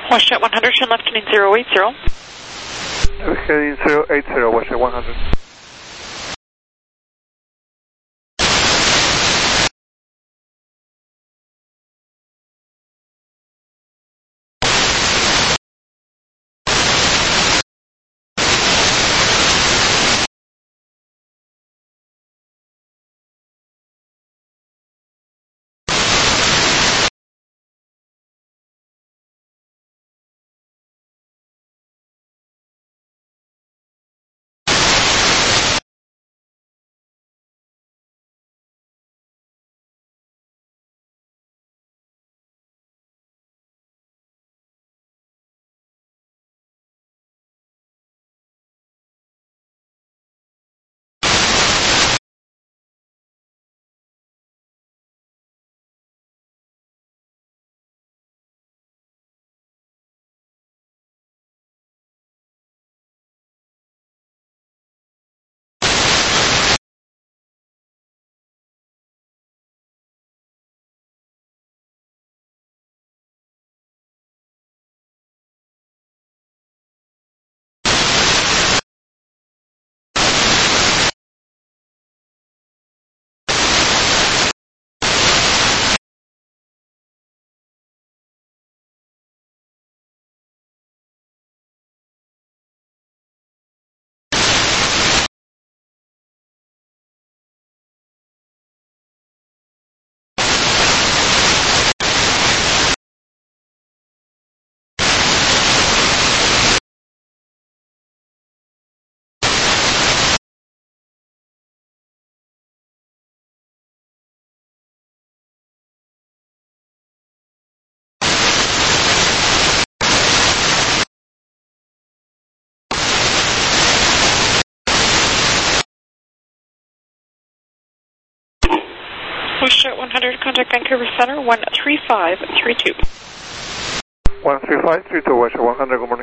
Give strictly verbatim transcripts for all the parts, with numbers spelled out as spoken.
WestJet one hundred, turn left heading zero eight zero. Heading zero eight zero, WestJet one hundred. WestJet one hundred, contact Vancouver Center one three five three two. one three five three two, WestJet one hundred, good morning.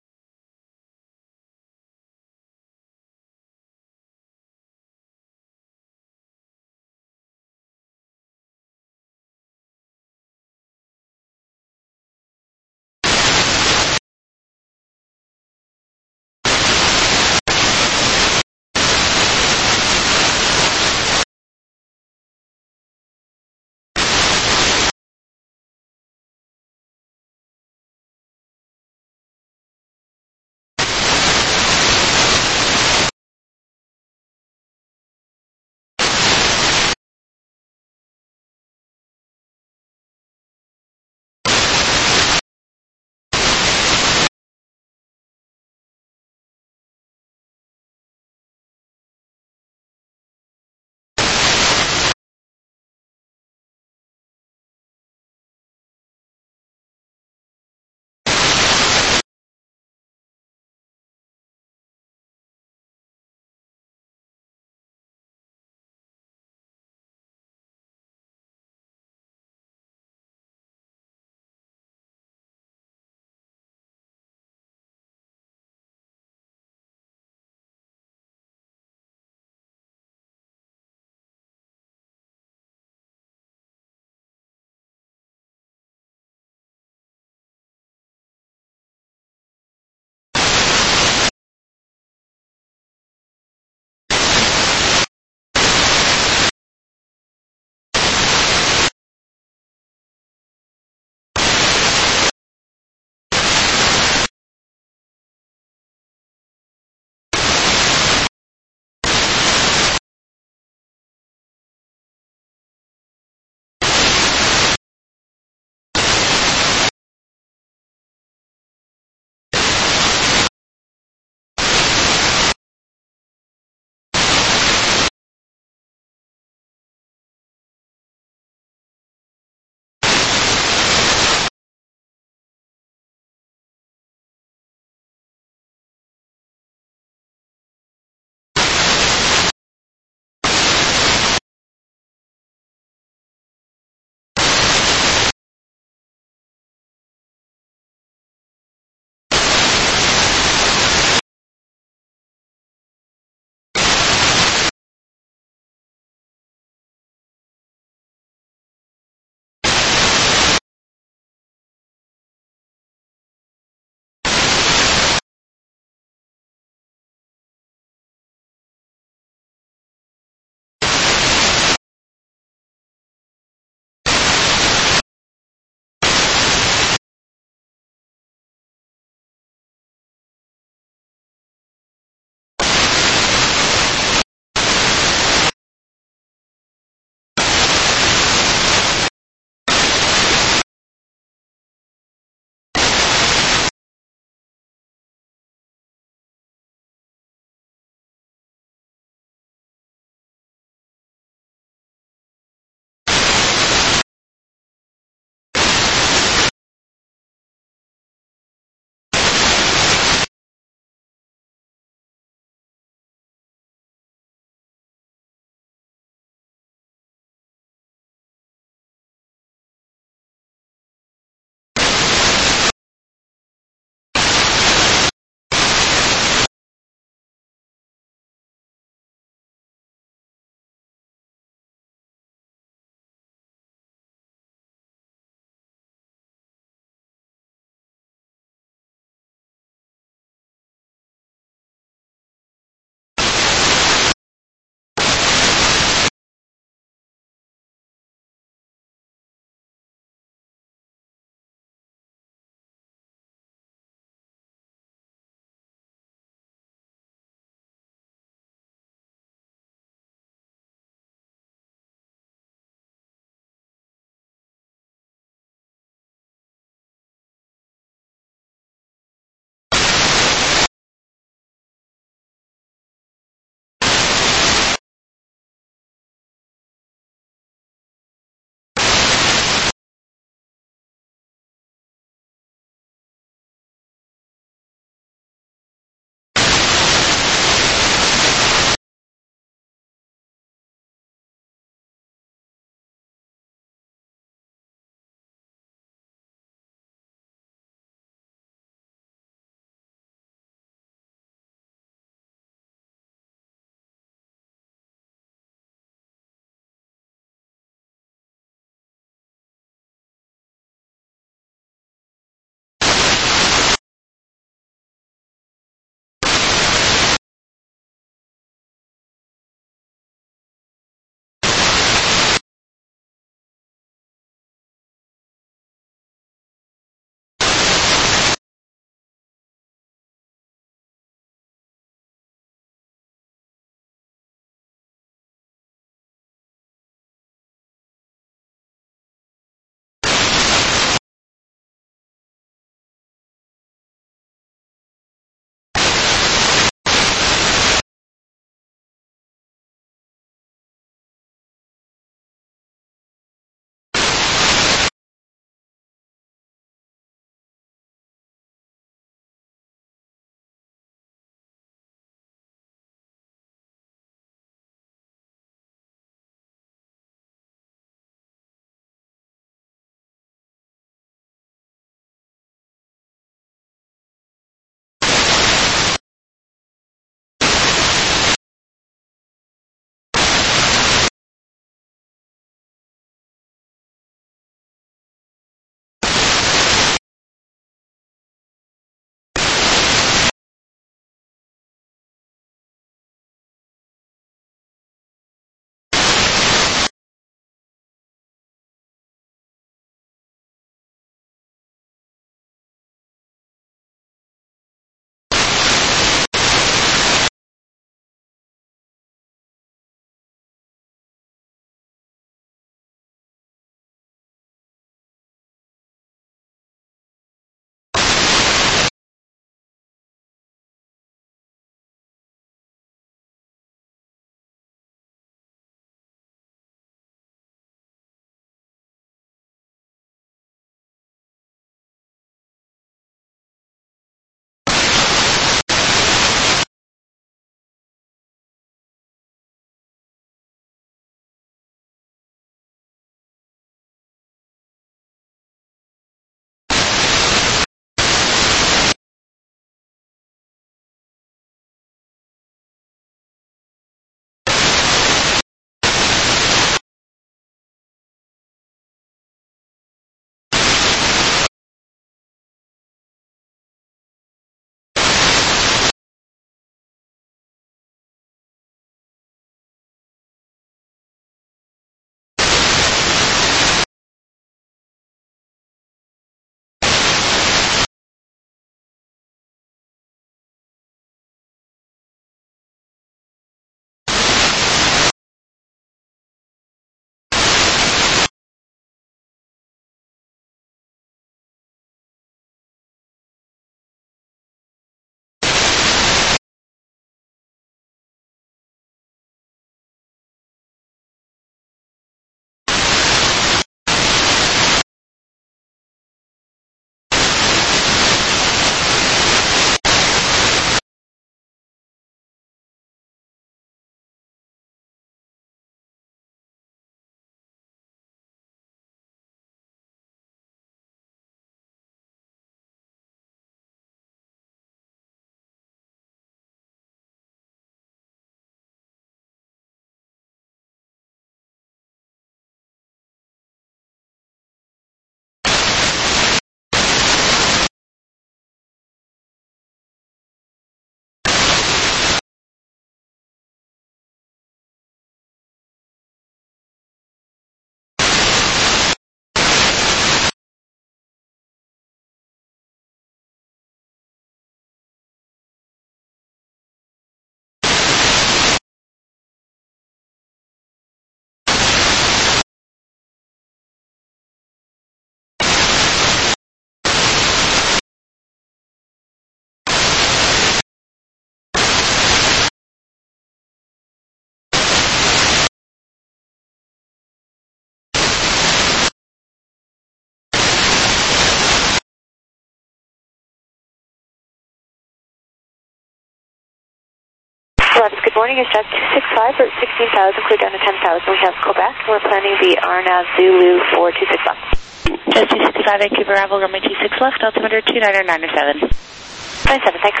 Travis, good morning. It's Jet two six five for sixteen thousand, clear down to ten thousand. We have Quebec. We're planning the R N A V Zulu four two six left. Jet two sixty-five, Vancouver, Ravel, runway two six left, altimeter two nine nine seven. nine seven, thanks.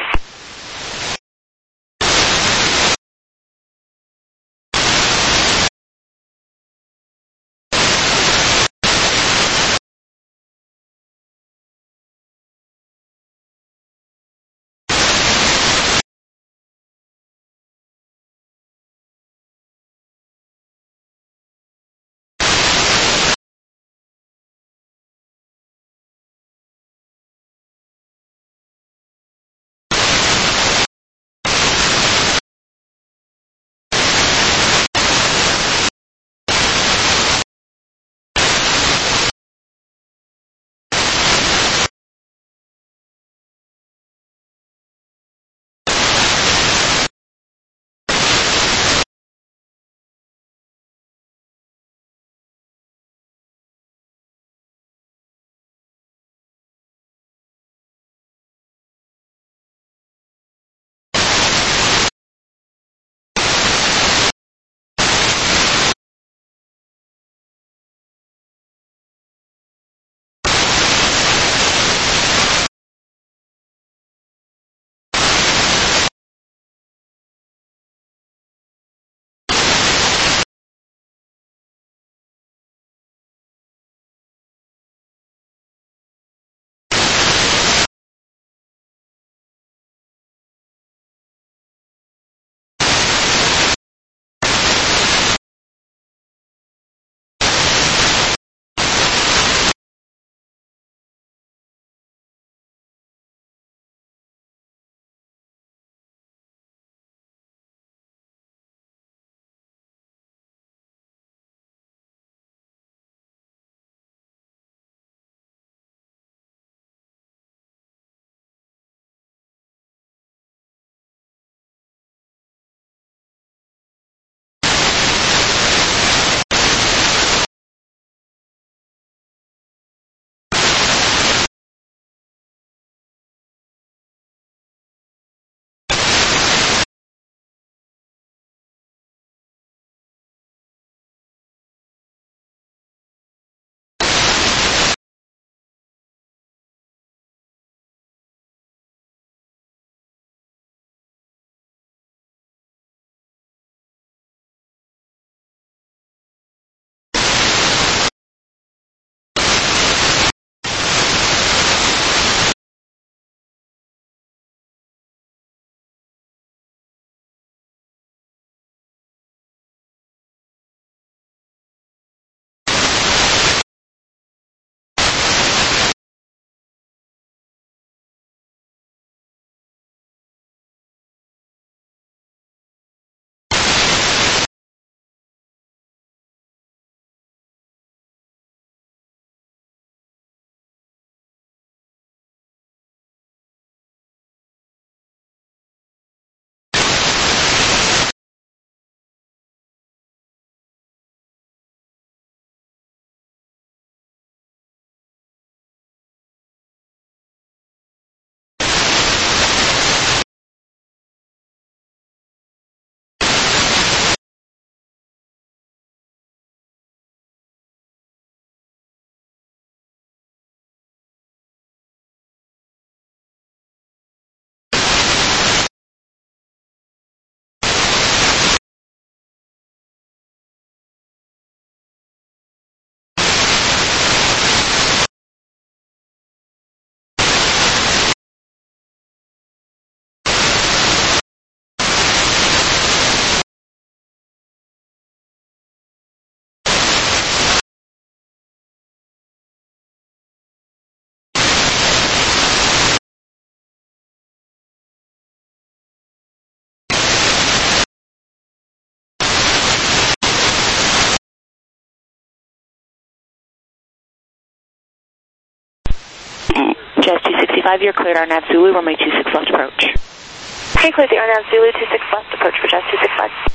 Jet two sixty-five, you're cleared R N A V Zulu, runway two six left approach. Okay, clear the R N A V Zulu two six left approach for Jet two sixty-five.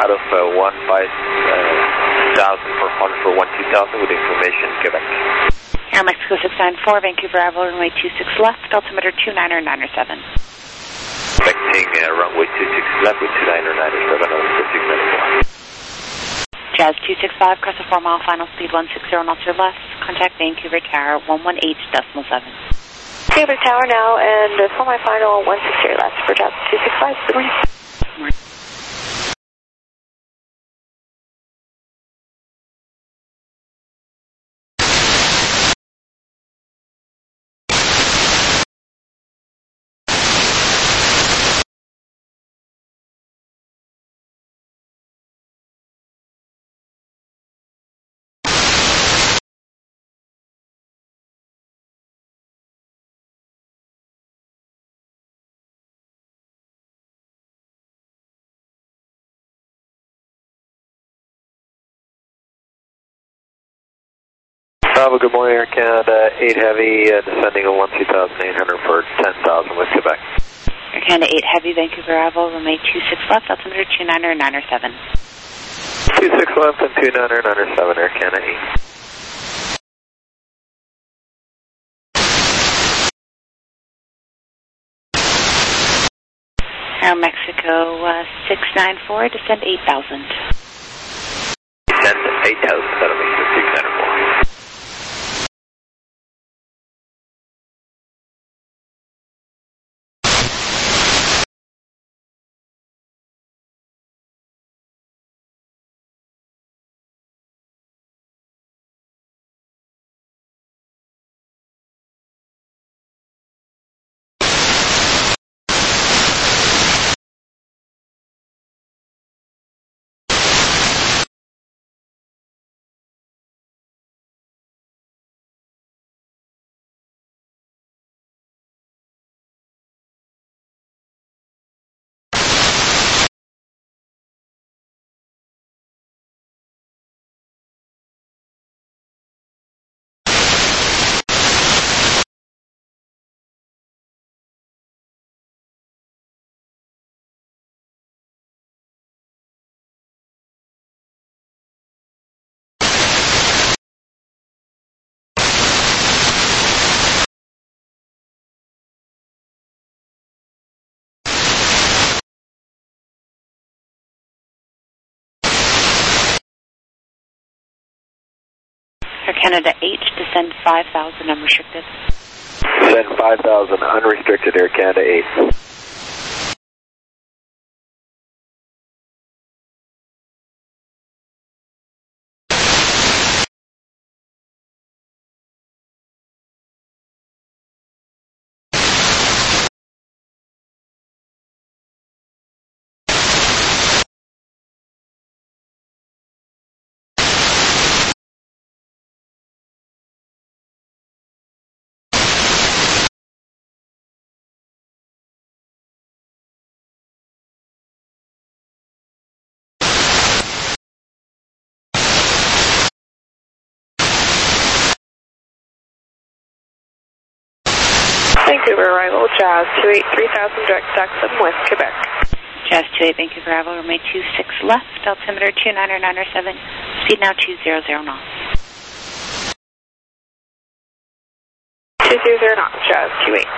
out of uh, one five thousand for Honda for one two thousand with information, Quebec. Air Mexico six nine four, Vancouver Arrival, runway two six left, altimeter two niner niner seven. Expecting uh, runway two six left with two niner niner seven on the six nine four. Jazz two six five, cross a four mile final speed one six zero knots or less. Contact Vancouver Tower one one eight decimal seven. Vancouver Tower now, and uh, for my final one six zero left for Jazz two six five. Good morning. Good morning. Bravo, good morning, Air Canada eight Heavy, uh, descending on one two thousand eight hundred for ten thousand with Quebec. Air Canada eight Heavy, Vancouver Arrival, runway two six left, altimeter two niner niner seven. two six left and two niner niner seven, Air Canada eight. Air Mexico uh, six nine four, descend eight thousand. Descend eight thousand, that'll make it six nine four. Air Canada eight, descend five thousand unrestricted. Descend five thousand unrestricted, Air Canada eight. Vancouver Arrival, Jazz two eight three thousand, direct Stack seven West, Quebec. Jazz two eight, Vancouver Arrival, runway two six left, altimeter two niner niner seven, speed now two zero zero knots. two zero zero knots, Jazz two eight.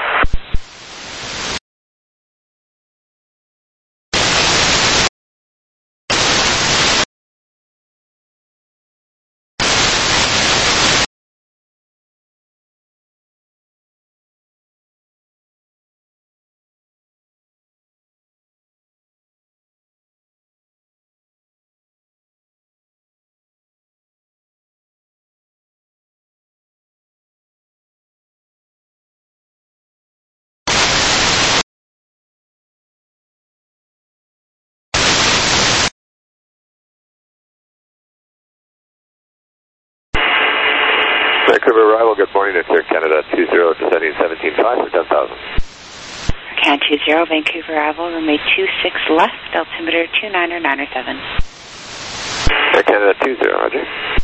Vancouver Arrival, good morning, it's Air Canada two zero, descending seventeen five for ten thousand. Air Canada two zero, Vancouver Arrival, runway two six left, altimeter two niner niner seven. Air Canada two zero, roger.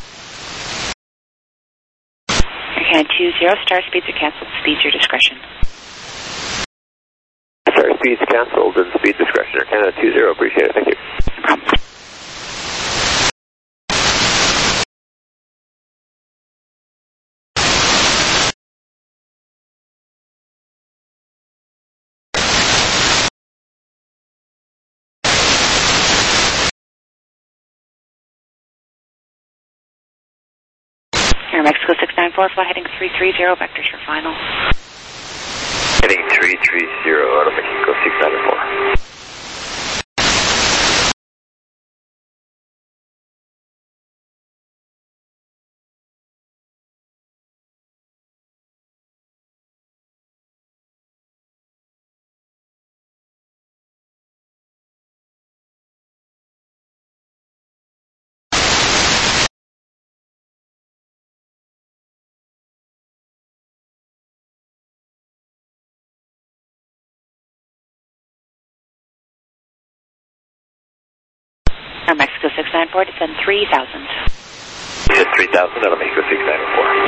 Air Canada two zero, star speeds are canceled, speeds your discretion. Star speeds canceled and speed discretion, Air Canada two zero, appreciate it, thank you. No problem. Air Mexico six nine four, fly heading three three zero, vectors for final. Heading three three zero, out of Mexico six nine four. Air Mexico six nine four, descend three thousand. Descend three thousand, out of Mexico six nine four.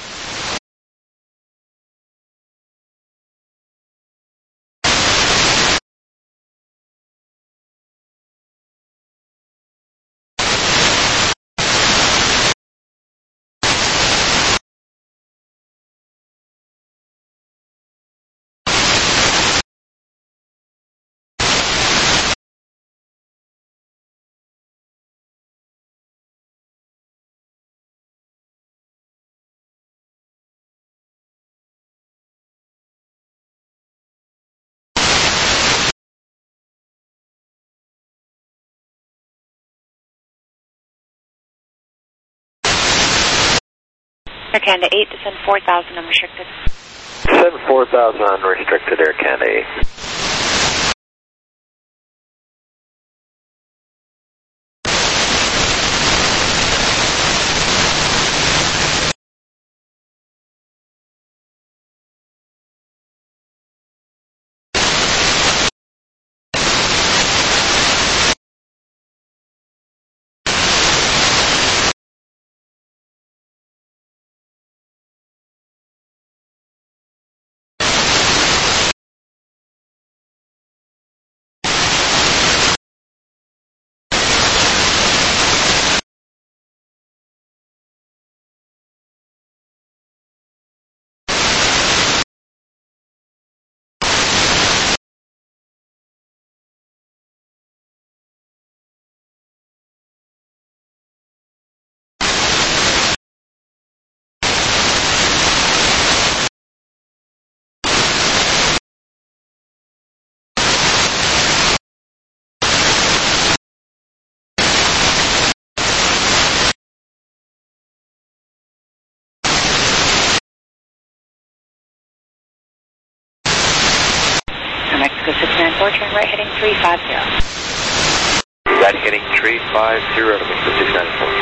Air Canada eight, descend four thousand, unrestricted. Descend four thousand, unrestricted, Air Canada eight. Air Mexico six nine four, turn right heading three five zero. Right heading three five zero, out of Mexico six nine four.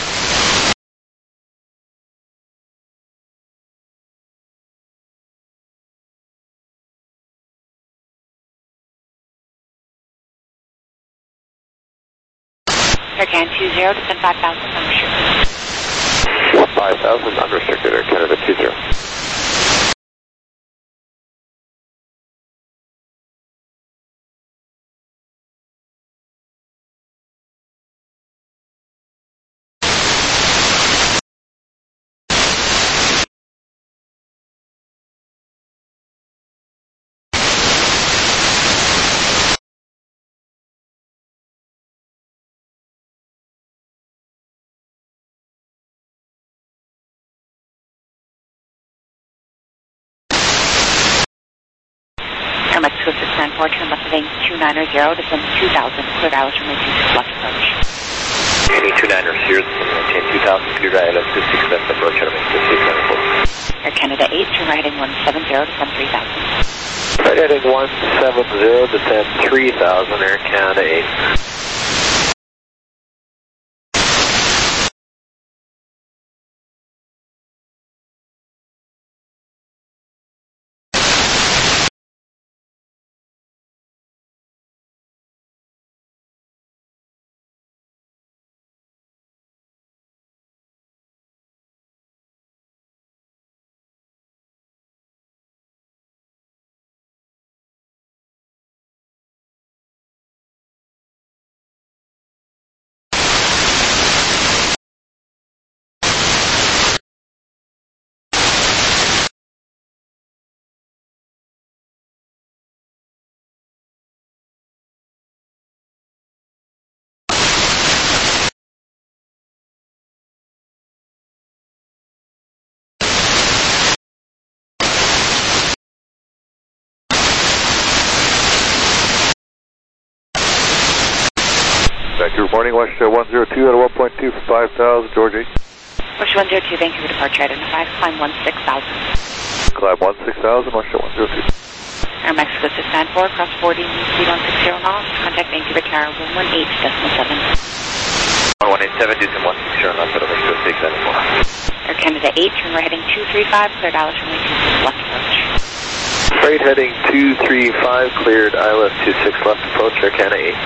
Air Canada two zero, descend five thousand, unrestricted. five thousand, unrestricted, Air Canada two zero. Air Mexico six nine four, turn left heading two nine zero, descend two thousand, cleared hours from two six left approach. Heading two nine zero, maintain two thousand, cleared I L S two six left approach, out of Mexico six nine four. Air Canada eight, turn right heading one seven zero, descend three thousand. Right heading one seven zero, descend three thousand, Air Canada eight. Vancouver morning, West one zero two at a one point two for five thousand, George eight. West one zero two, Vancouver departure identified, climb one six thousand. Climb one six thousand, West one zero two. Air Mexico six nine four, cross forty, speed one six zero knots, contact Vancouver Tower one one eight decimal seven. one one eight seven, do some one six zero knots, but Mexico six nine four. Air Canada eight, turn right heading two three five, cleared Dallas runway two six left approach. Freight heading two three five, cleared I L S two six left approach, Air Canada eight.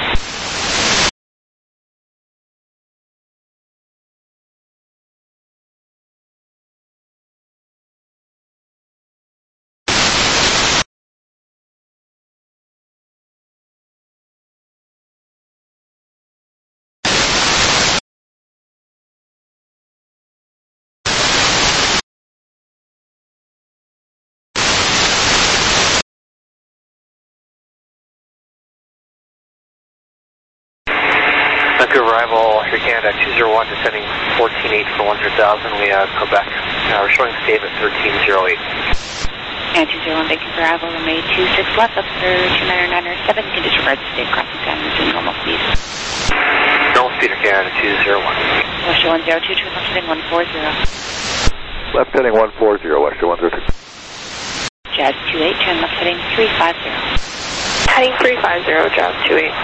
Vancouver arrival, Air Canada two zero one, descending fourteen eight for one hundred thousand. We have Quebec. Uh, we're showing state at thirteen zero eight. And two zero one, Vancouver arrival, runway two six left, up for two nine nine seven. You can disregard the state crossing standards to normal speed. Normal speed, Air Canada two zero one. West one zero two, turn left heading one four zero. Left heading one four zero, West one zero two. Jazz two eight, turn left heading three five zero. Heading three five zero, Jazz two eight.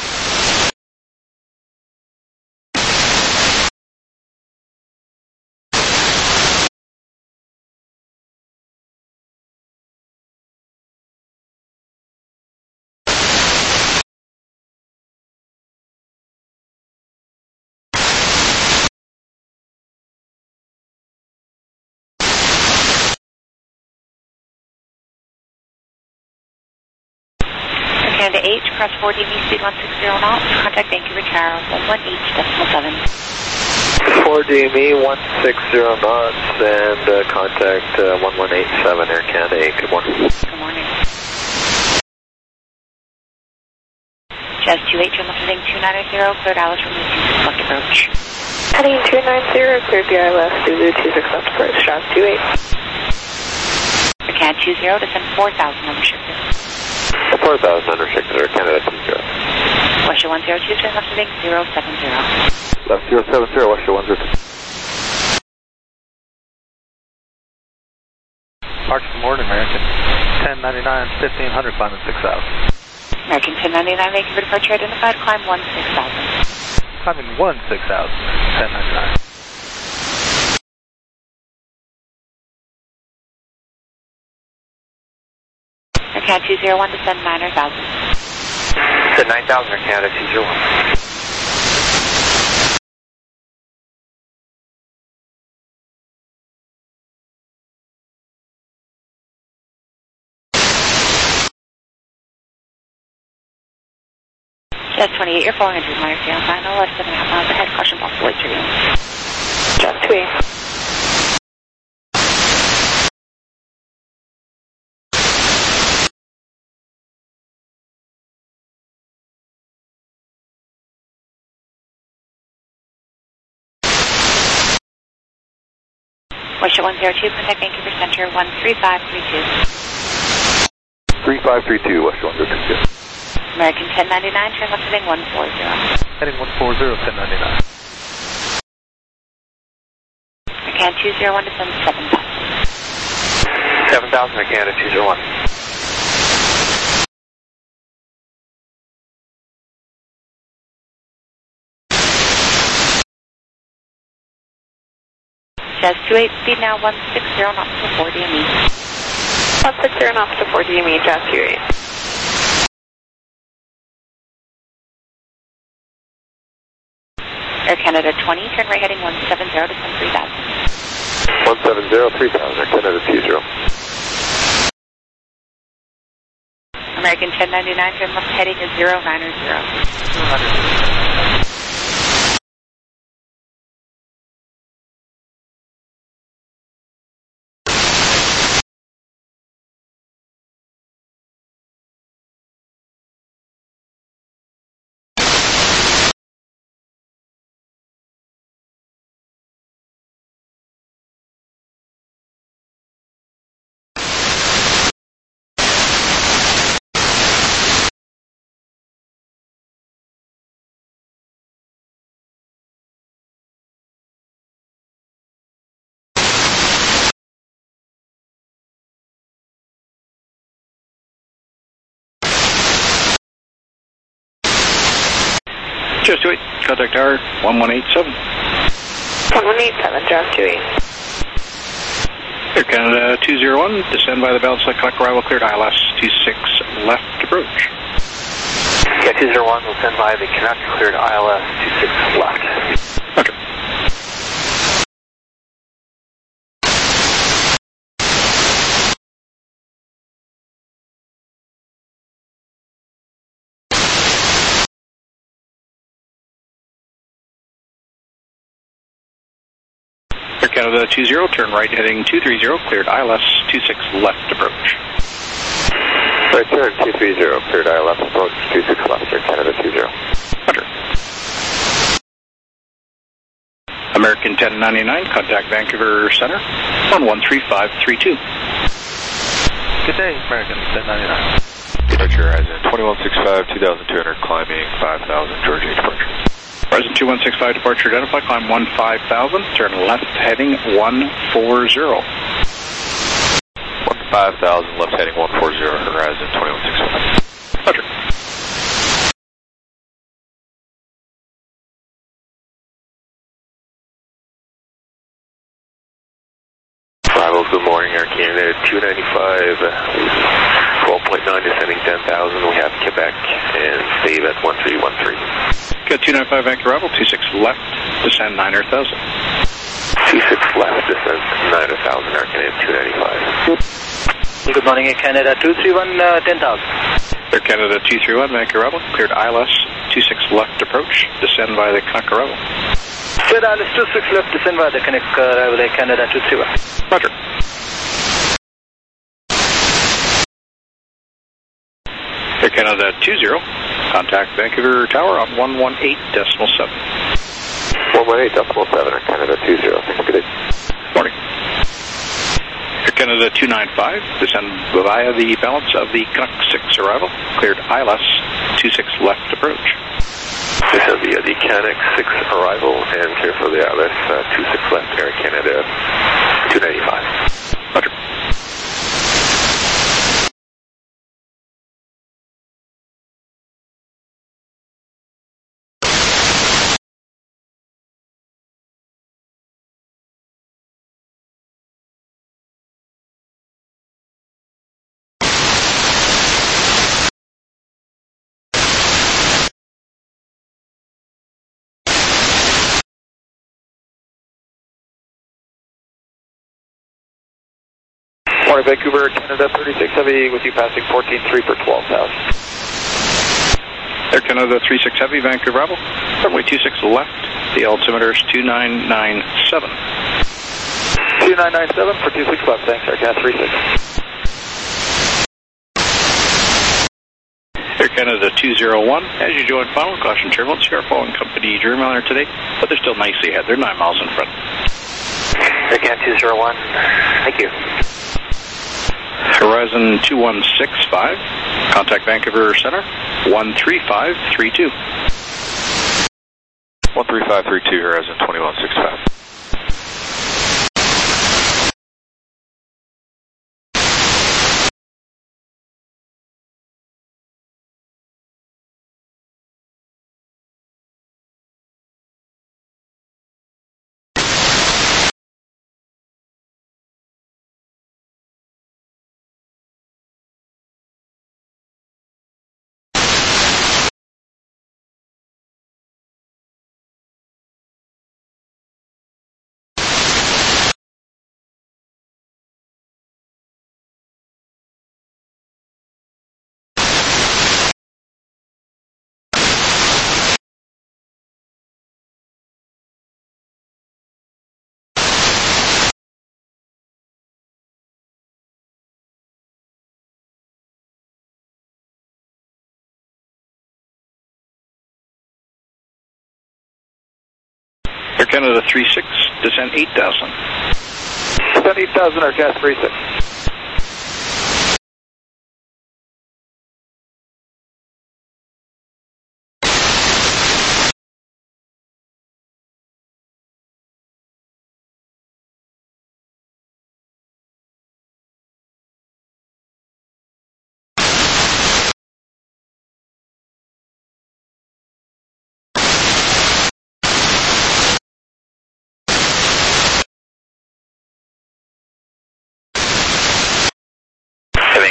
Canada eight, cross forty, speed one six zero knots, contact Vancouver Tower one one eight decimal seven. four D M E one six zero knots and uh, contact uh, one one eight seven, Air Canada eight. Good morning. Good morning. Jazz two eight, turn left heading two nine zero, cleared Alice from the two six left approach. Heading two nine zero, cleared the I L S Zulu two six left approach, Jazz two eight. Air Canada two zero, descend four thousand unrestricted. four thousand unrestricted, Air Canada two zero. West one zero two, turn left heading zero seven zero. Left zero seven zero, West one zero two. March good morning, American ten ninety-nine, fifteen hundred, climbing six thousand. American ten ninety-nine, Vancouver departure identified, climb one six thousand. Climbing one six thousand, ten ninety-nine. Air Canada two zero one, descend nine thousand. Descend nine thousand, Air Canada two zero one. Jazz twenty-eight, you're four hundred miles down, final, less than a half miles ahead, caution possible weight three. Jazz two eight. West one zero two, contact Vancouver Center one three five three two. three five three two, West one zero two. American ten ninety-nine, turn left heading one four zero. Heading one four zero, ten ninety-nine. Air Canada two zero one, descend seven thousand. seven thousand, Air Canada two zero one. Jazz two eight, speed now one six zero knots to four D M E. one six zero knots to four D M E, Jazz two eight. Air Canada twenty, turn right heading one seven zero, descend three thousand. one seven zero, three thousand, Air Canada two zero. American ten ninety-nine, turn left heading is zero nine zero. Just do it. Contact tower one one eight seven. one one eight seven, Jazz two eight. Air Canada two zero one, descend by the balance like clock arrival, cleared I L S two six left approach. Yeah, two zero one, we'll send by the Canuck, cleared I L S two six left. Okay. Air Canada two zero, turn right heading two three zero, cleared I L S two six left approach. Right turn two three zero, cleared I L S approach two six left, Air Canada two zero. Roger. American ten ninety-nine, contact Vancouver Center, one one three five three two. Good day, American ten ninety-nine. Departure Horizon twenty-one sixty-five, two thousand two hundred, climbing five thousand, Georgia departure. Horizon two one six five, departure identified, climb one five thousand, turn left heading one four zero. one five thousand, left heading one four zero, Horizon twenty-one sixty-five. Roger. Arrival, good morning, Air Canada two ninety-five, twelve point nine, descending ten thousand, we have Quebec, and save at one three one three. Got two ninety-five Vancouver arrival, two six left, descend nine thousand. two six left, descend nine thousand, Air Canada two ninety-five. Good morning, Air Canada two three one, uh, ten thousand. Air Canada two three one, Vancouver arrival, cleared I L S two six left approach, descend by the Canuck arrival. Cleared I L S two six left, descend by the Canuck arrival, Air Canada two three one. Roger. Air Canada two zero, contact Vancouver Tower on one one eight decimal seven. one one eight decimal seven, Air Canada two zero, thanks, good day. Morning. Air Canada two ninety-five, descend via the balance of the Canuck six arrival, cleared I L S two six left approach. Descend via the Canuck six arrival and clear for the I L S uh, two six left, Air Canada two ninety-five. Roger. Morning, Vancouver, Canada thirty-six Heavy, with you passing fourteen three for twelve thousand. Air Canada three six Heavy, Vancouver arrival, runway two six left, the altimeter is two nine nine seven. two nine nine seven for two six left, thanks, Air Canada three six. Air Canada two zero one, as you join final caution turbulence, you are following company Dreamliner today, but they're still nicely ahead, they're nine miles in front. Air Canada two zero one, thank you. Horizon two one six five, contact Vancouver Center, one three five three two. one three five three two, Horizon twenty-one sixty-five. Air Canada three six, descend eight thousand. Descend eight thousand, Air Canada three six.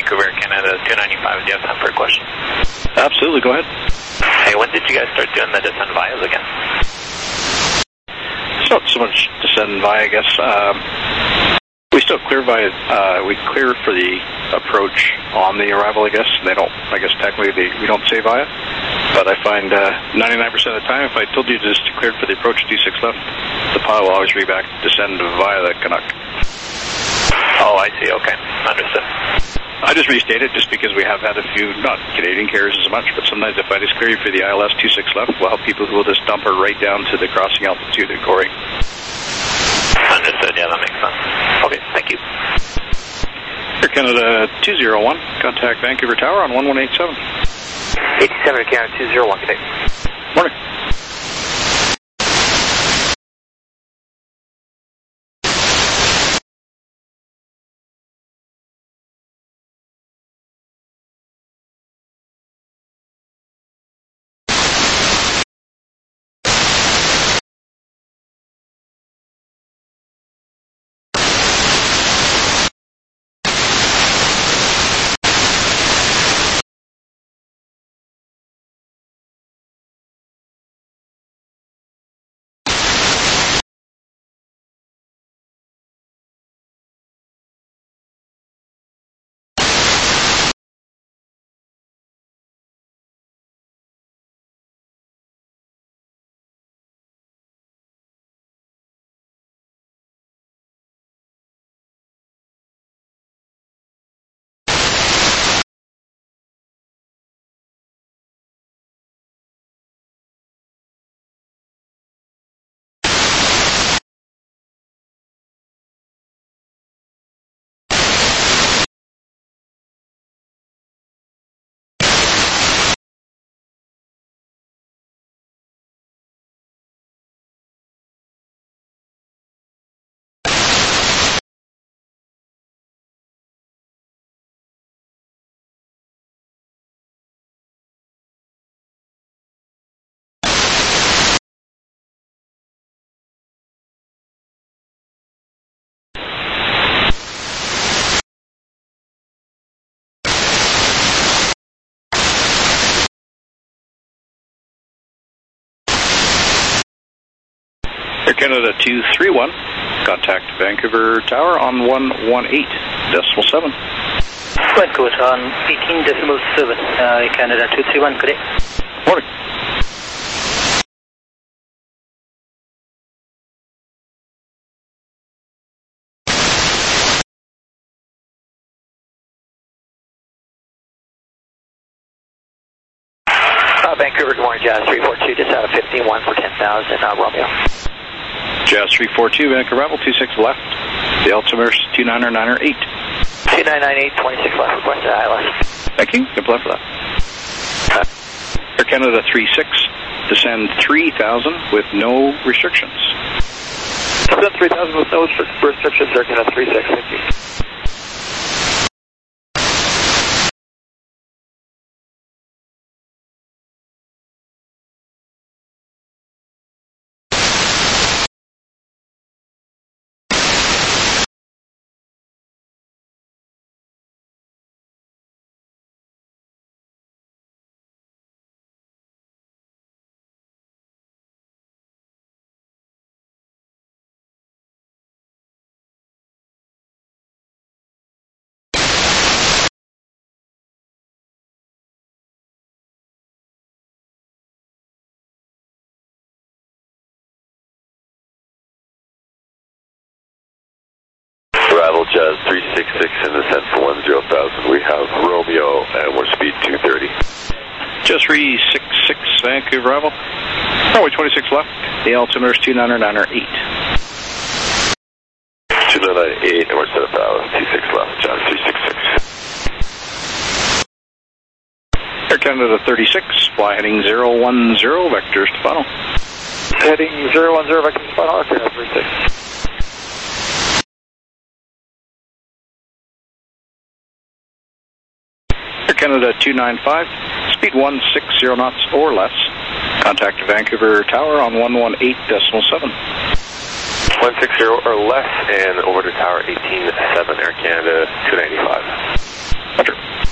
Vancouver, Canada, two ninety-five. Do you have time for a question? Absolutely, go ahead. Hey, when did you guys start doing the descend vias again? It's not so much descend via, I guess. Um, we still clear via, uh, we clear for the approach on the arrival, I guess. They don't, I guess technically they, we don't say via. But I find uh, ninety-nine percent of the time, if I told you just to clear for the approach D six left, the pilot will always read back, descend via the Canuck. Oh, I see. Okay. Understood. I just restate it just because we have had a few, not Canadian carriers as much, but sometimes if I just clear you for the I L S two six left, we'll have people who will just dump her right down to the crossing altitude at Gorey. Understood. Yeah, that makes sense. Okay, thank you. Air Canada two zero one, contact Vancouver Tower on one one eight seven. eighty-seven Air Canada two zero one, good day. Morning. Air Canada two three one, contact Vancouver Tower on one one eight decimal seven. Vancouver on eighteen decimal seven, uh, Air Canada two three one, good day. Morning. Uh, Vancouver, good morning, Jazz three four two, just out of fifteen one for ten thousand, uh, Romeo. Jazz three four two, Vancouver Rebel, two six left. The altimeter is two nine nine eight. two nine nine eight, twenty-six left, requested I L S. Thank you, good plan for that. Air Canada three six, descend three thousand with no restrictions. Descend three thousand with no restrictions, Air Canada three six, thank you. Arrival Jazz three six six in descent for one zero thousand. We have Romeo and we're speed two thirty. Jazz three six six, Vancouver Rebel. Runway twenty-six left. The altimeter is two nine nine eight. two nine nine eight and we're set up out two six left, Jazz three six six. Air Canada thirty-six, fly heading zero one zero, vector Stefano. Heading zero one zero, vector Stefano, Air Canada three six. Air Canada two nine five, speed one six zero knots or less. Contact Vancouver Tower on one one eight decimal seven. one six zero or less and over to Tower eighteen seven, Air Canada two ninety-five. Roger.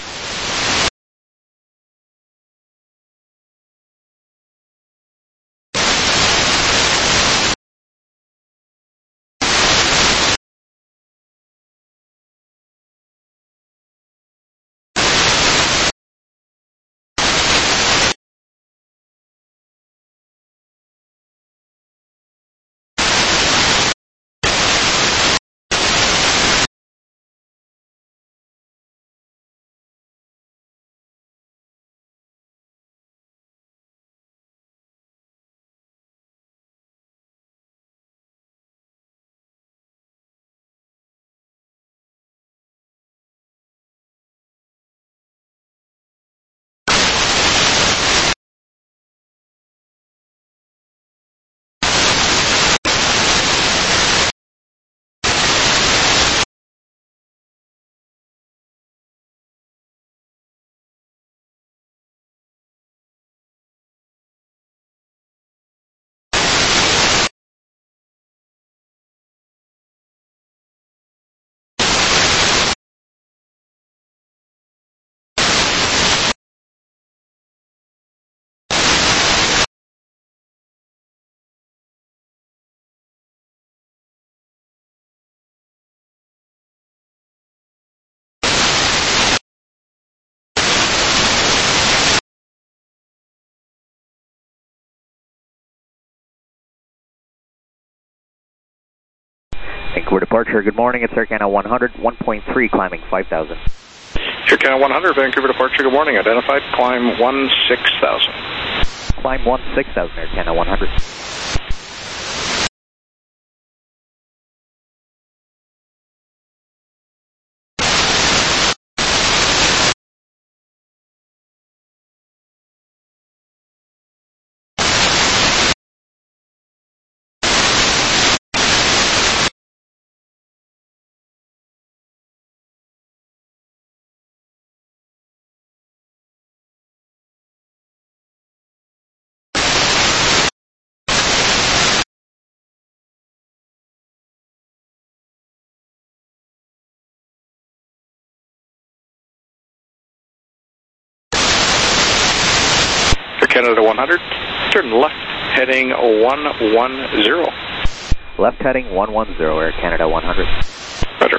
Vancouver departure, good morning, it's Air Canada one hundred, one point three, climbing five thousand. Air Canada one hundred, Vancouver departure, good morning, identified, climb one six thousand. Climb one six thousand, Air Canada one hundred. Canada one hundred, turn left heading one one zero. Left heading one one zero, Air Canada one hundred. Roger.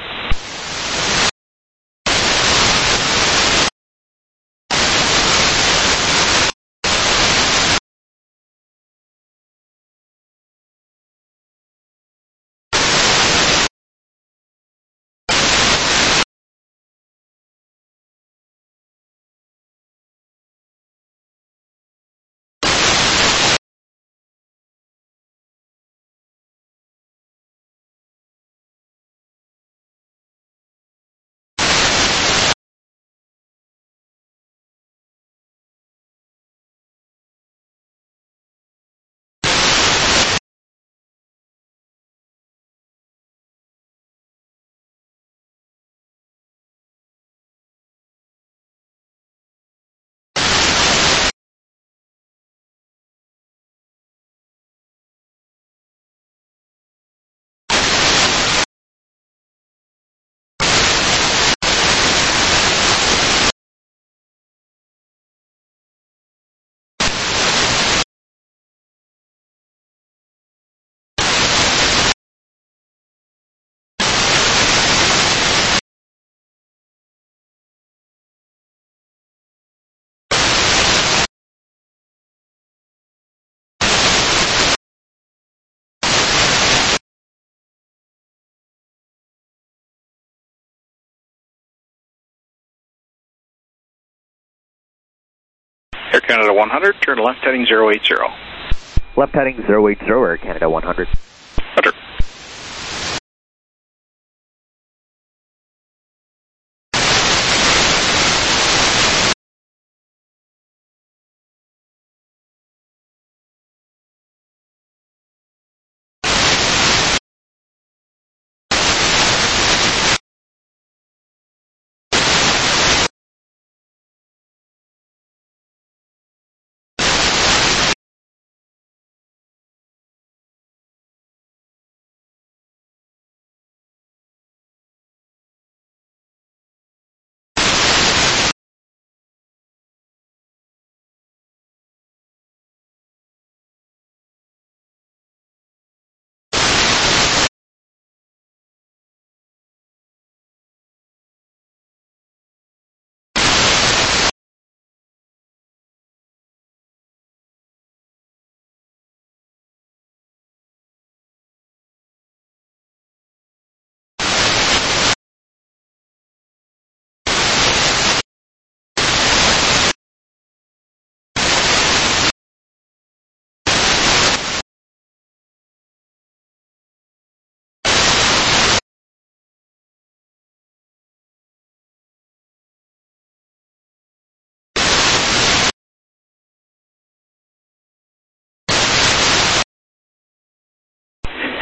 Air Canada one hundred, turn left heading zero eight zero. Left heading zero eight zero, Air Canada one hundred. Roger.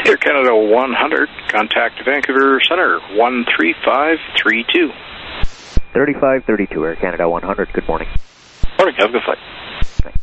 Air Canada one hundred, contact Vancouver Center, one three five three two. thirty-five thirty-two, Air Canada one hundred, good morning. Morning, have a good flight. Thanks.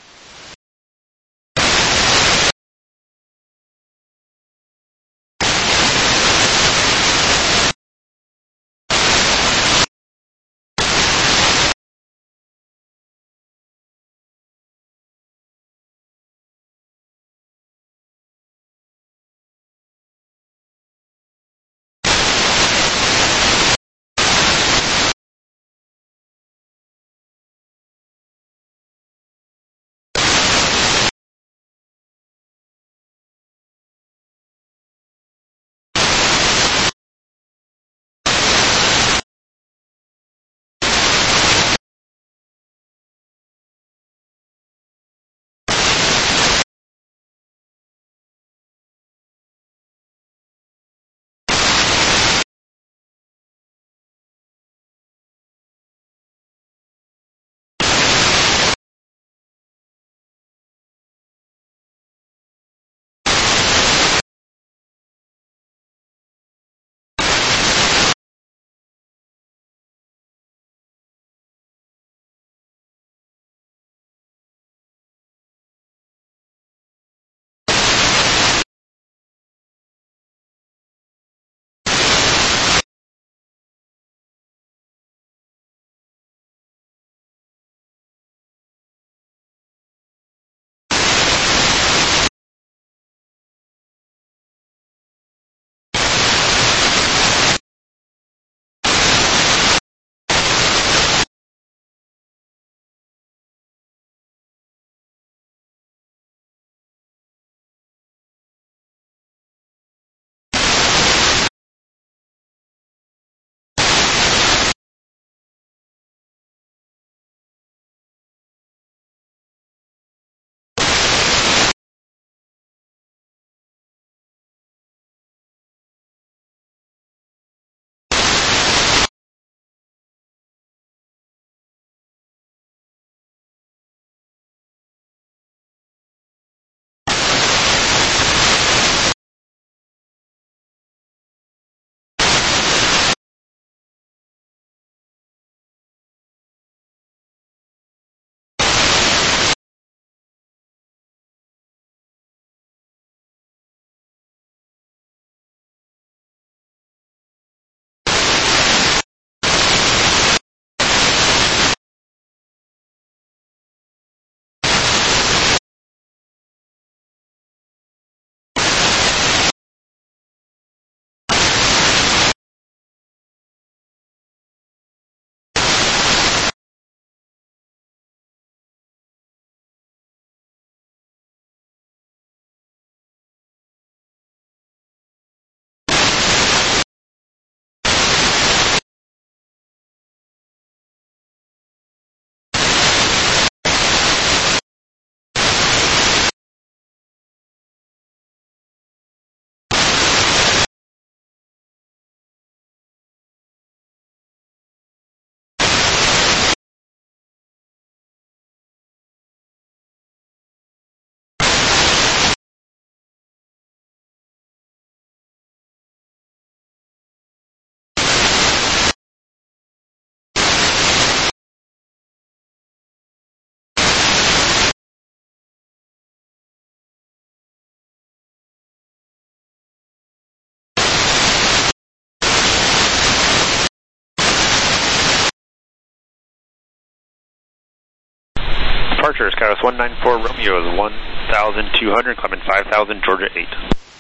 Departure, Skyros one nine four Romeo is one thousand two hundred, climbing five thousand, Georgia eight.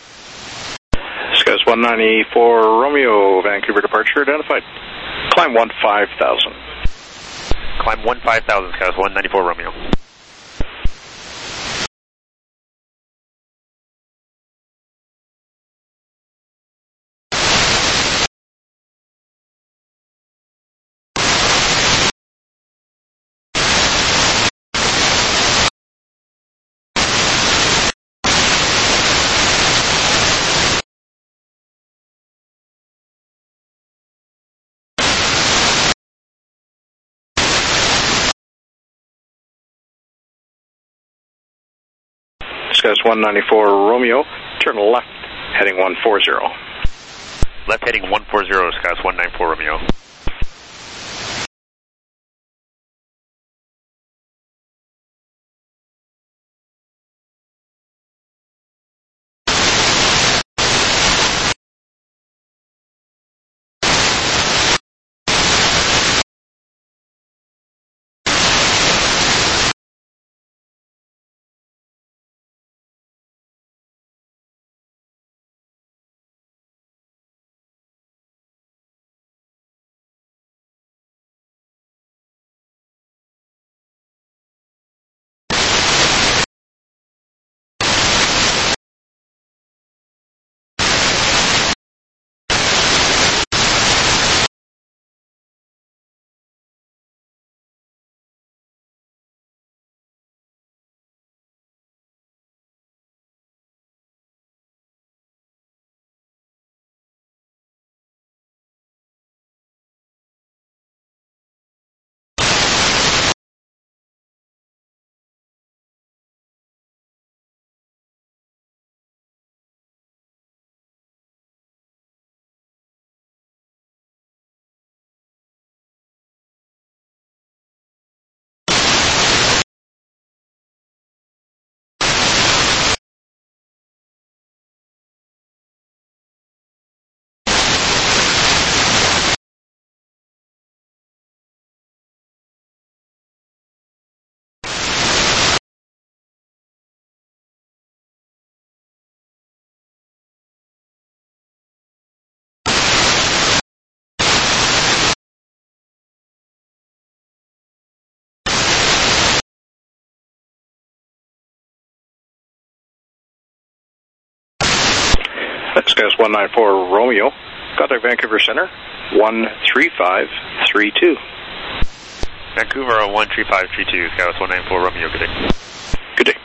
Skyros one ninety-four Romeo, Vancouver departure identified. Climb one five thousand. Climb one five thousand, Skyros one ninety-four Romeo. Skyros one ninety-four Romeo, turn left heading one four zero. Left heading one four zero, Scotts one nine four Romeo. Scotts one nine four Romeo. Contact Vancouver Center, one three five three two. Vancouver one three five three two, Scotts one nine four Romeo, good day. Good day.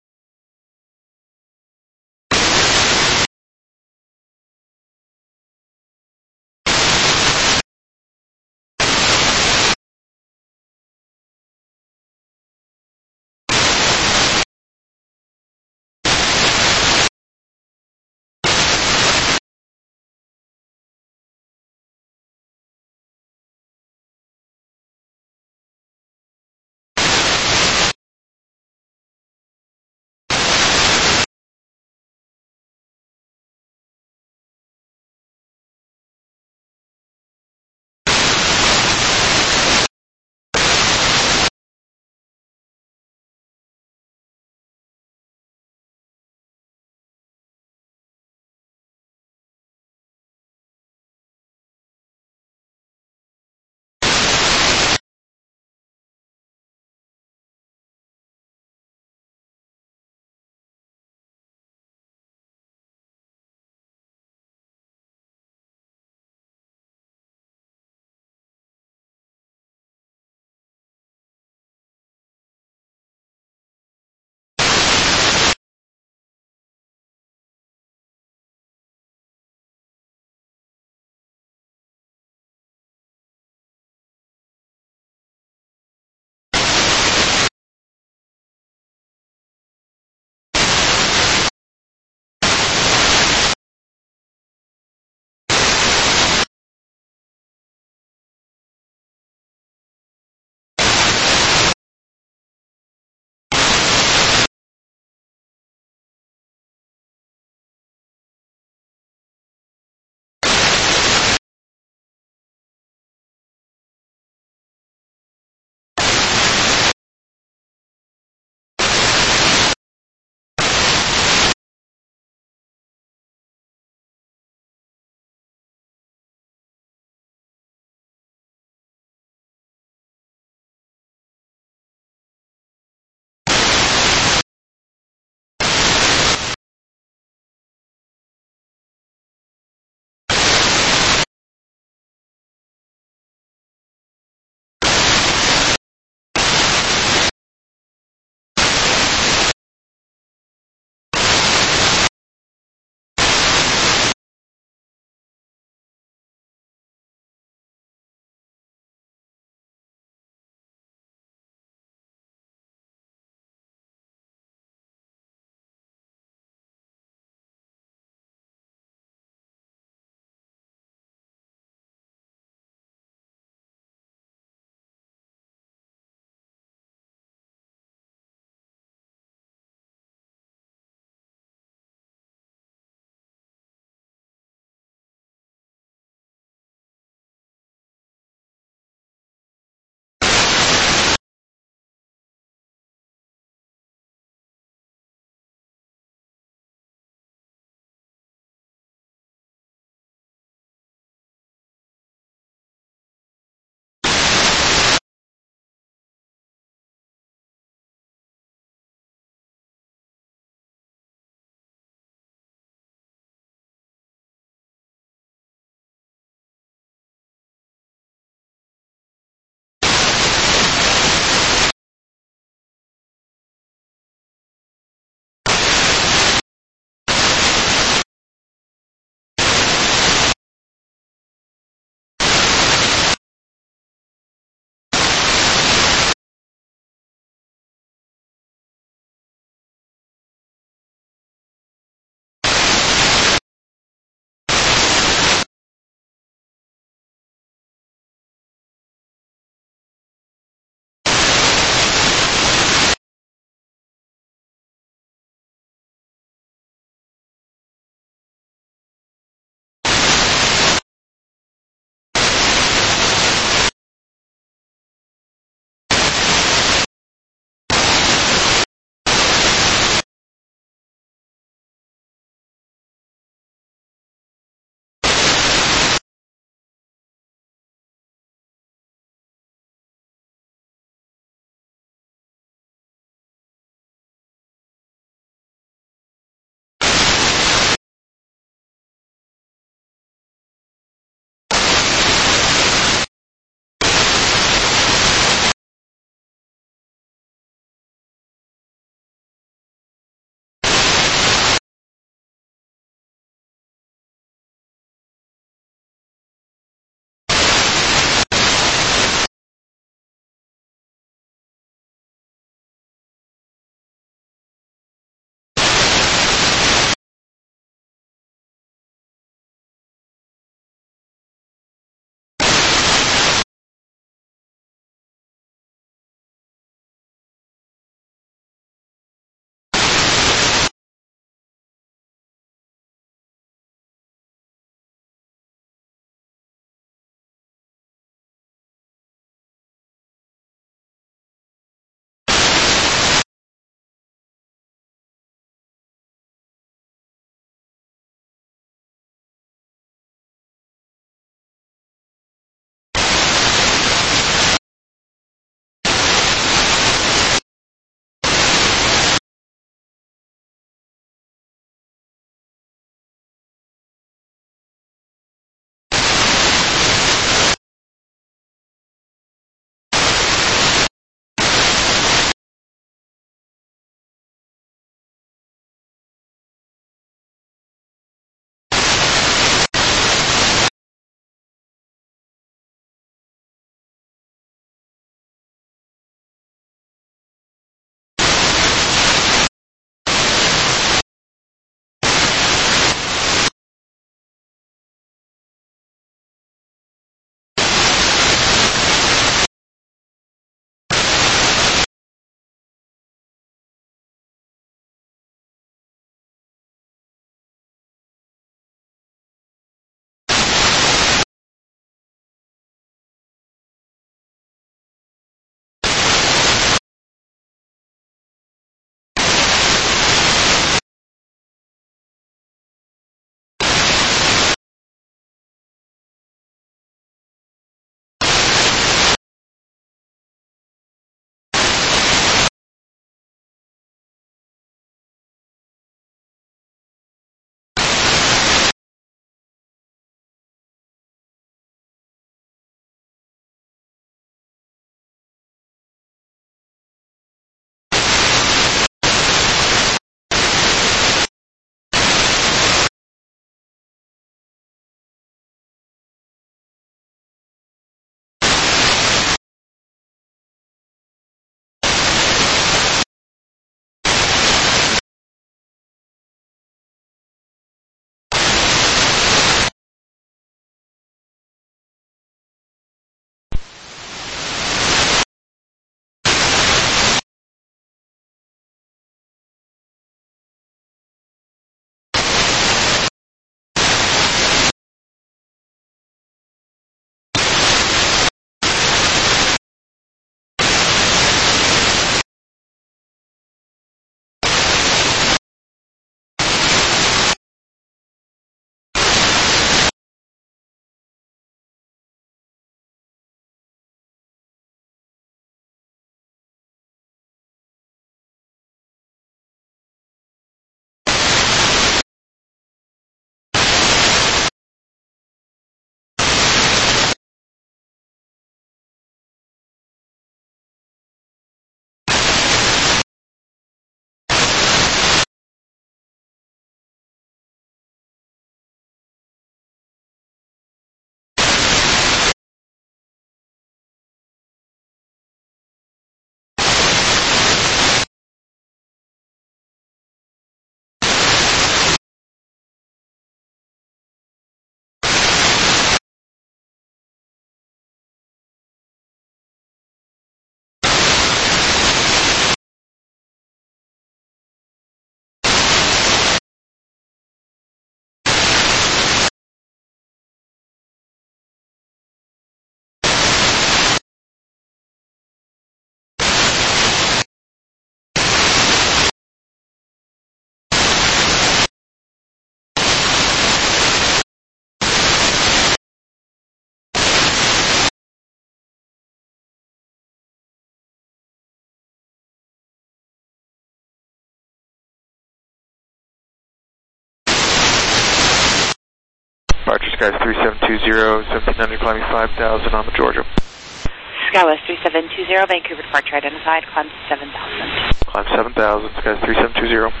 Departure Skies three seven two zero, seventeen hundred, climbing five thousand on the Georgia. Skywest three seven two zero, Vancouver departure identified, climb seven thousand. Climb seven thousand, Skies three seven two zero.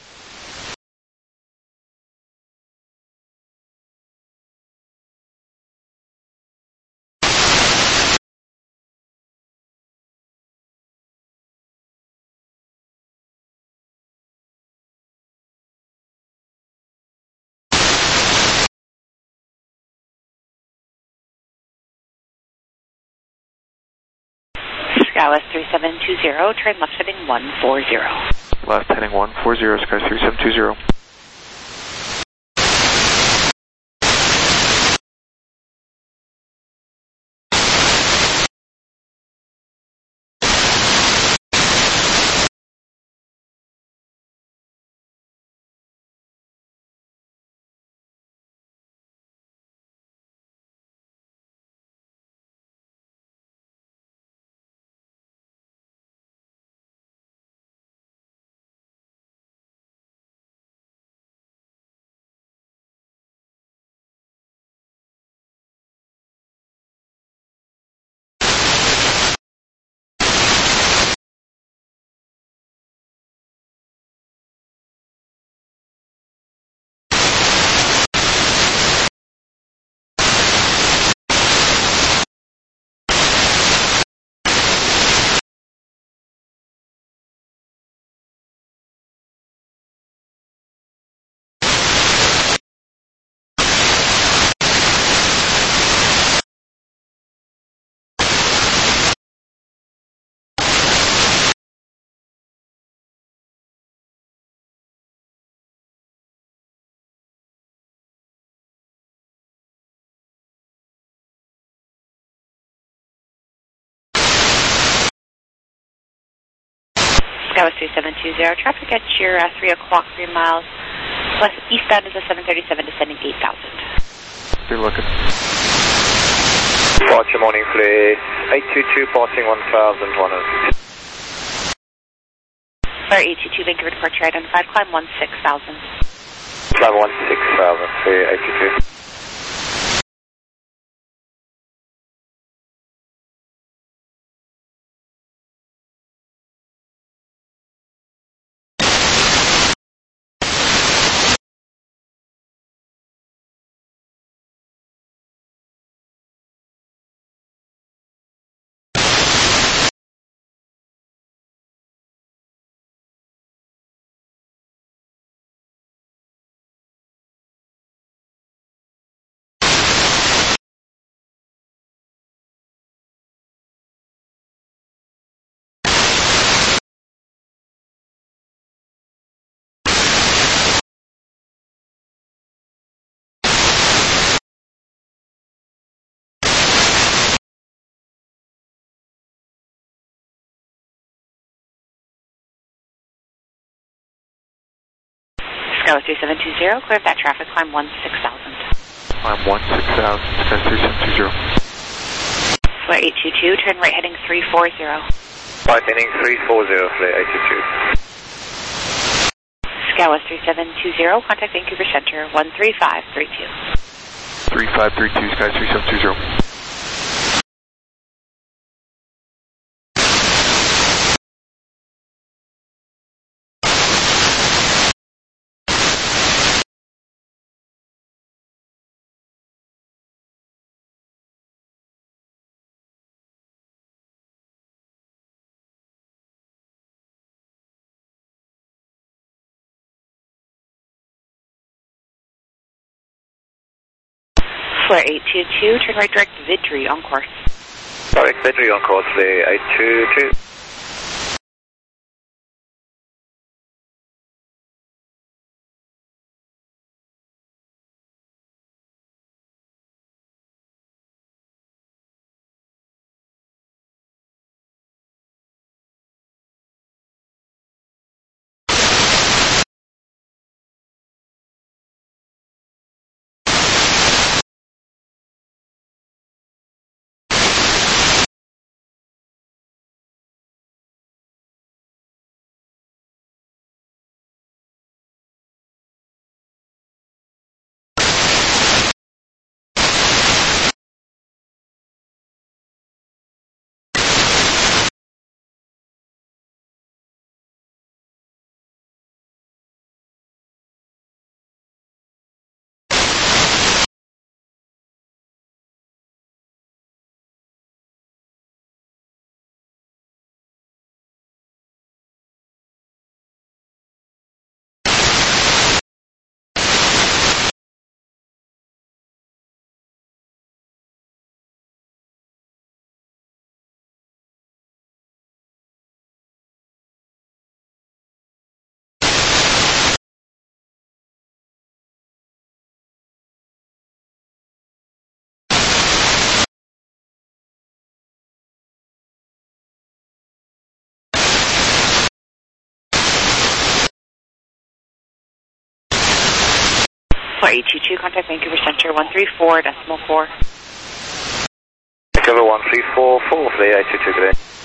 Skywest three seven two zero, turn left heading one four zero. Left heading one four zero, Skies three seven two zero. Skywest three seven two zero, traffic at your uh, three o'clock, three miles. West eastbound is a seven thirty-seven, descending eight thousand. Good looking. Departure morning fleet, eight two two, passing one thousand one hundred. Sorry, eight two two, Vancouver departure identified, climb one six thousand. Climb one six thousand, eight two two. Skywest three seven two zero, clear of that traffic, climb one six thousand. Climb one six thousand, Skies three seven two zero. Flare eight two two, turn right heading three four zero. Right heading three four zero, Flare eight two two. Skywest three seven two zero, contact Vancouver Center one three five three two. three five three two, Skies three seven two zero. Flare eight two two, turn right direct Vidri on course. Direct Vidri on course, Flare eight two two. four eight two two, contact Vancouver Center one three four decimal four. Vancouver one three four, four three eight two two, good day.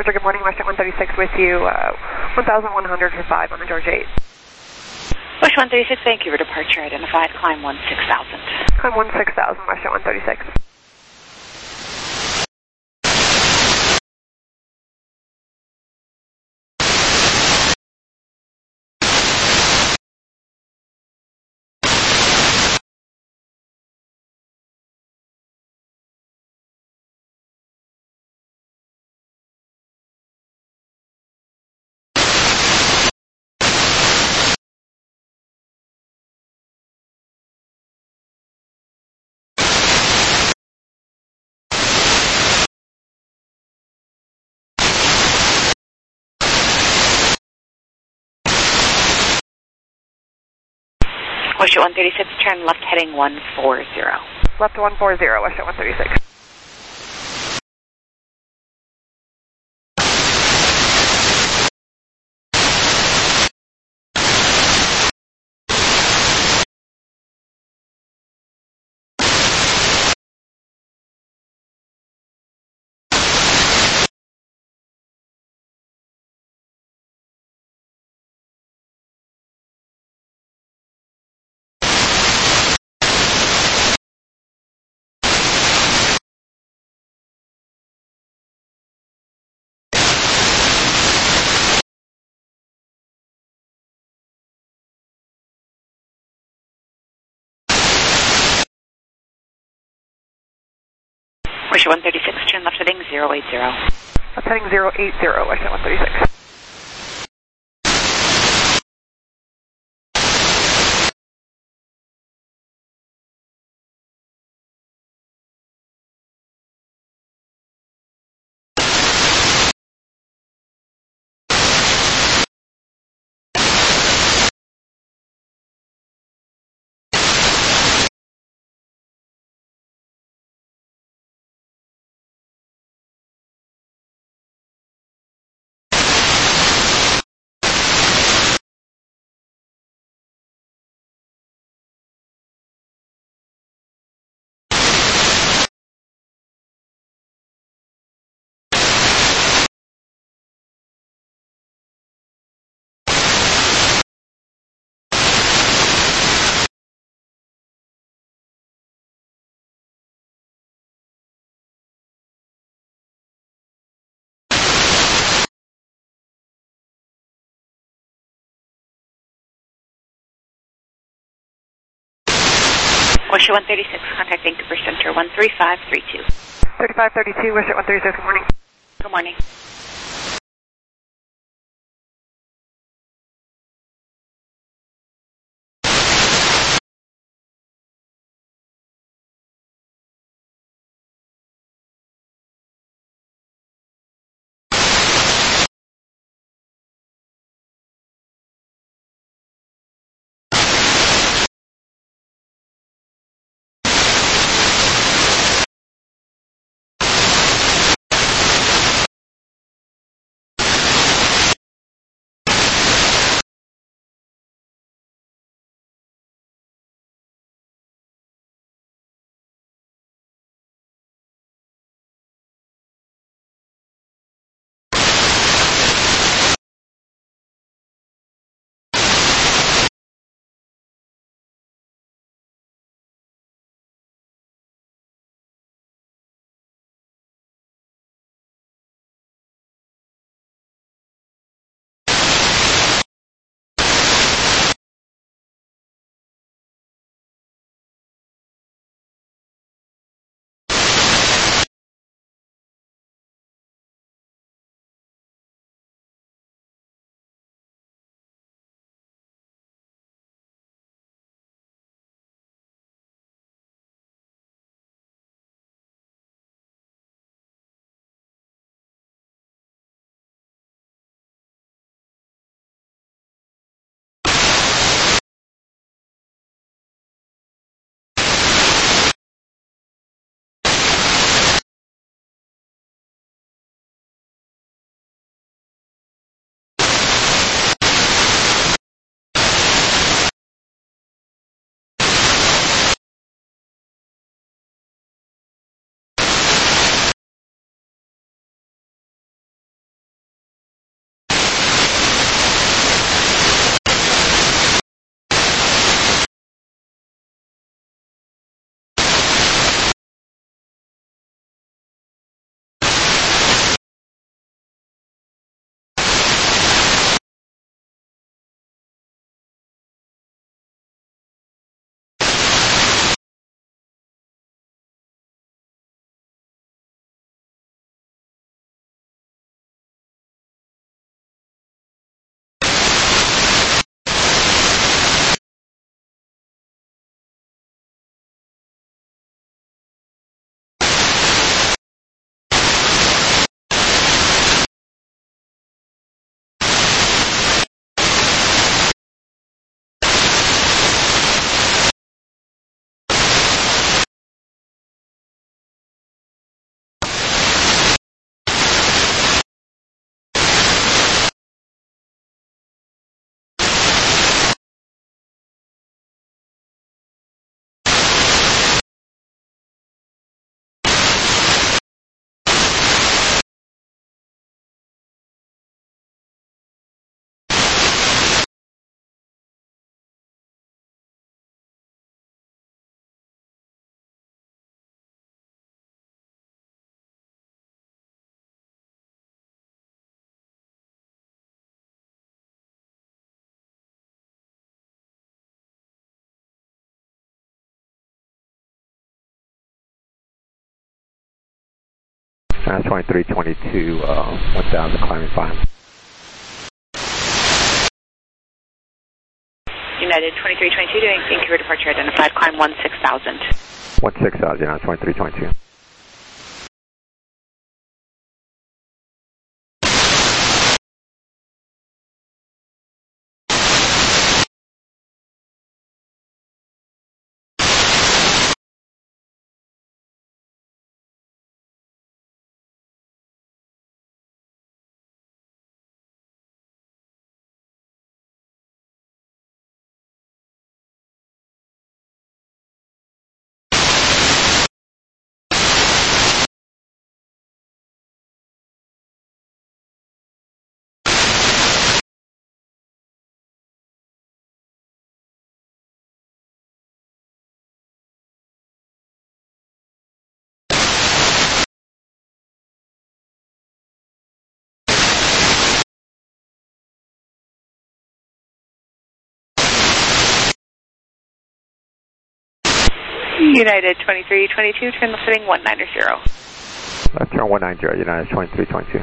Roger, good morning. Westjet one thirty-six with you. Uh, one thousand one hundred for five on the George eight. Westjet one thirty-six, Vancouver departure identified. Climb one six thousand. Climb one six thousand, Westjet one thirty-six. Westjet one thirty-six, turn left heading one four zero. Left one four zero, Westjet one thirty-six. Westjet one thirty-six, turn left heading zero eight zero. Left heading zero eight zero, Westjet one thirty-six. Westjet one thirty-six, contact Vancouver Center one three five three two. thirty-five thirty-two, Westjet one thirty-six, good morning. Good morning. Uh, twenty-three twenty-two, uh, one thousand climbing five. United twenty-three twenty-two doing Vancouver departure identified, climb one six thousand. one six thousand, uh, twenty-three twenty-two. United twenty-three twenty-two, turn left heading one nine zero. Left turn one nine zero, United twenty-three twenty-two.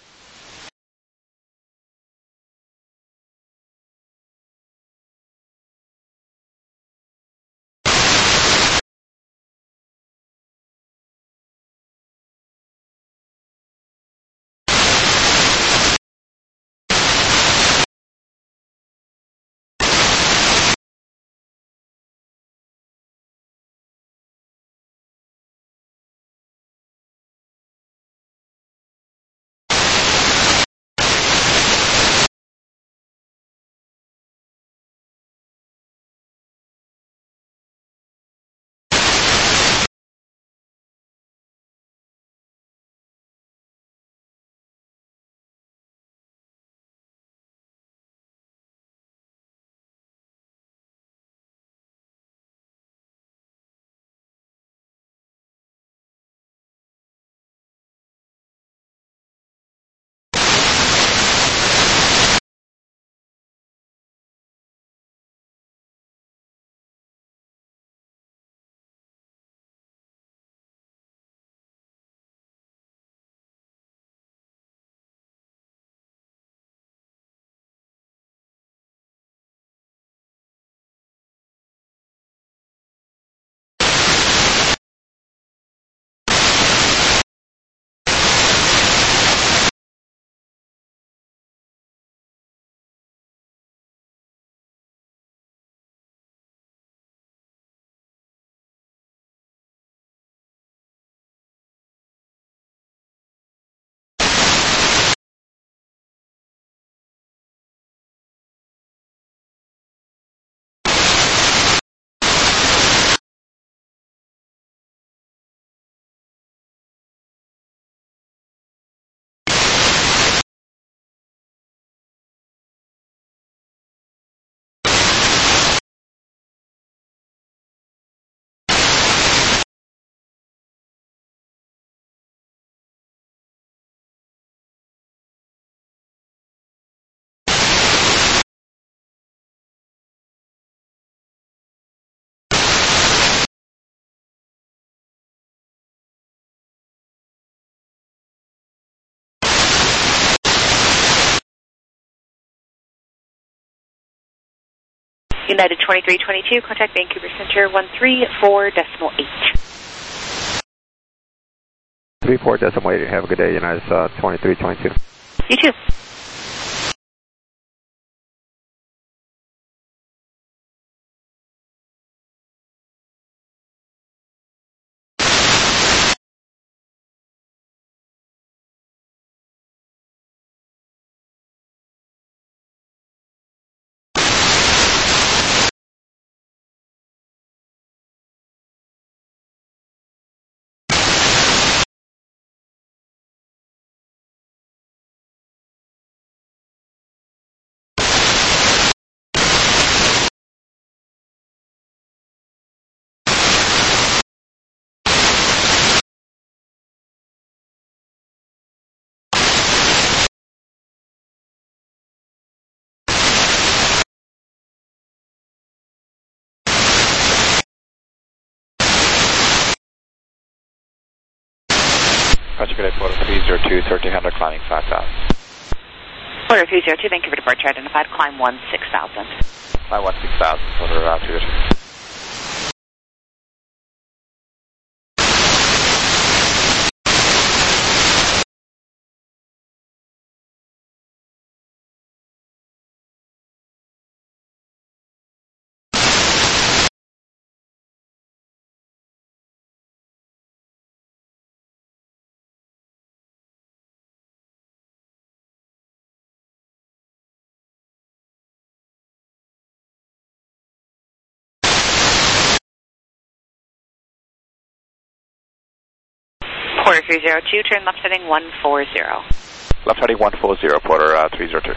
United twenty-three twenty-two, contact Vancouver Center one three four decimal eight. three four decimal eight, have a good day, United uh, twenty-three twenty-two. You too. Roger, good day, Porter three zero two, thirteen hundred, climbing five thousand. Porter three zero two, Vancouver departure identified, climb one six thousand. Climb one six thousand, Porter uh, three zero two. Porter three zero two, turn left heading one four zero. Left heading one four zero, Porter uh, three zero two.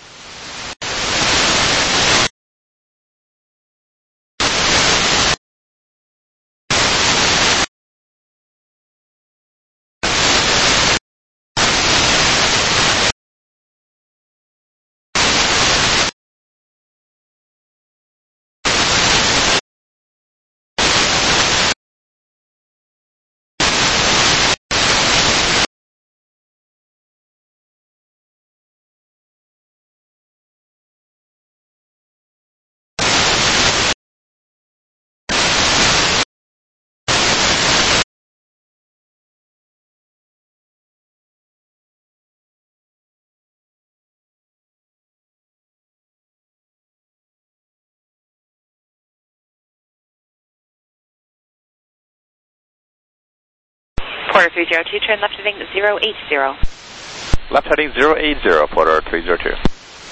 Porter three zero two, turn left heading zero eight zero. Left heading zero eight zero, Porter three zero two.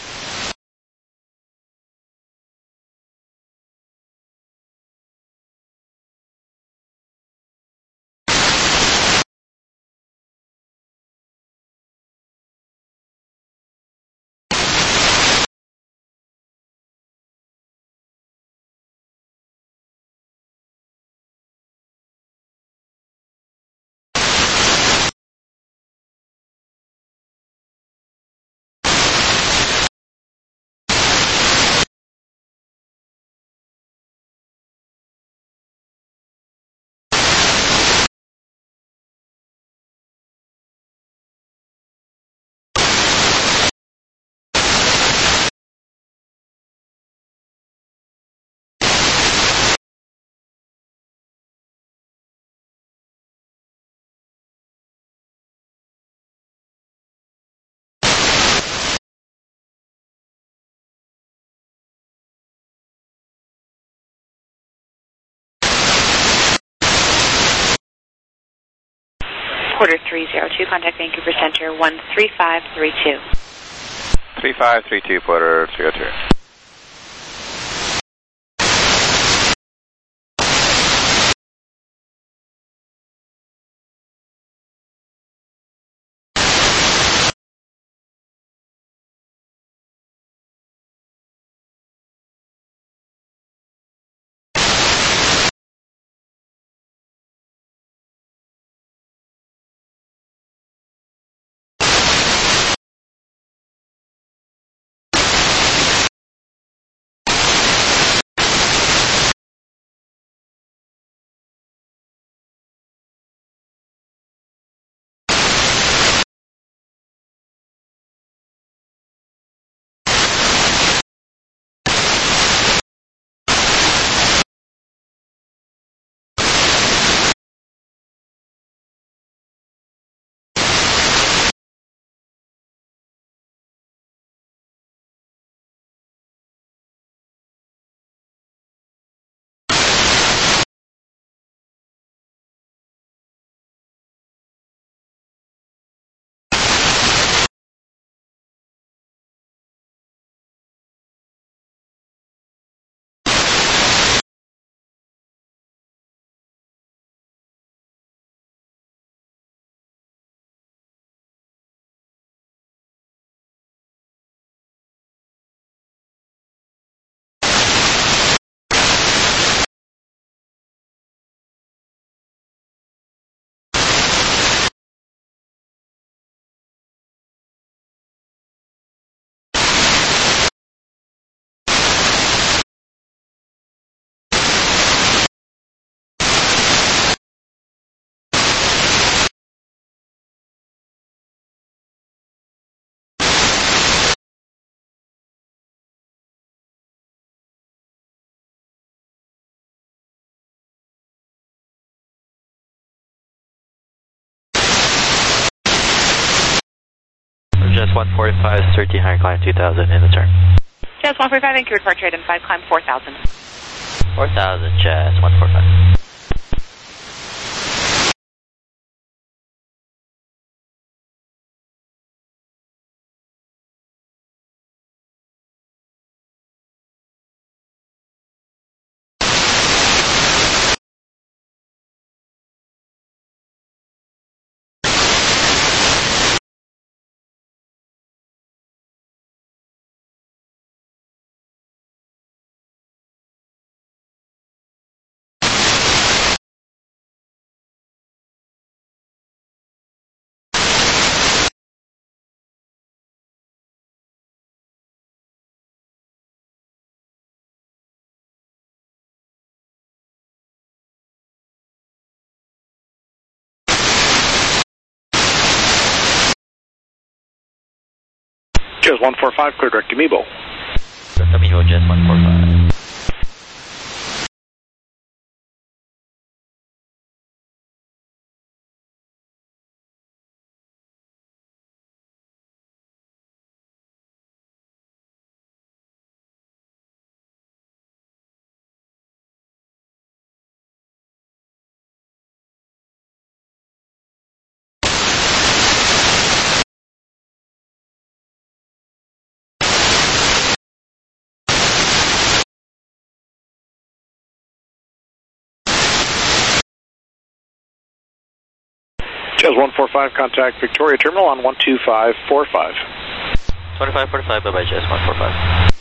Porter three zero two, contact Vancouver Center one three five three two. three five three two, Porter three zero two. Jazz one forty-five, thirteen hundred, climb two thousand in the turn. Jazz one forty-five, Vancouver departure item five, climb four thousand. four thousand, Jazz one forty-five. Jazz one forty-five, clear direct to Mibo. Mibo, Jazz one forty-five. Jazz one forty-five, contact Victoria Terminal on one two five four five. twenty-five forty-five, bye-bye, Jazz one forty-five.